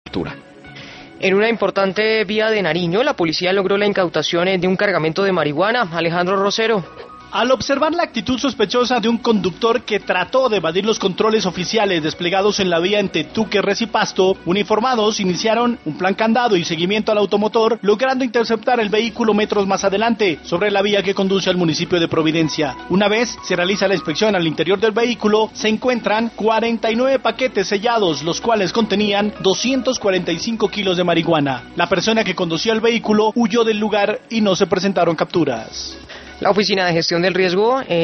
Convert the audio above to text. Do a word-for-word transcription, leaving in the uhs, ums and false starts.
captura. En una importante vía de Nariño, la policía logró la incautación de un cargamento de marihuana. Alejandro Rosero. Al observar la actitud sospechosa de un conductor que trató de evadir los controles oficiales desplegados en la vía entre Tuquerres y Pasto, uniformados iniciaron un plan candado y seguimiento al automotor, logrando interceptar el vehículo metros más adelante, sobre la vía que conduce al municipio de Providencia. Una vez se realiza la inspección al interior del vehículo, se encuentran cuarenta y nueve paquetes sellados, los cuales contenían doscientos cuarenta y cinco kilos de marihuana. La persona que conducía el vehículo huyó del lugar y no se presentaron capturas. La Oficina de Gestión del Riesgo eh,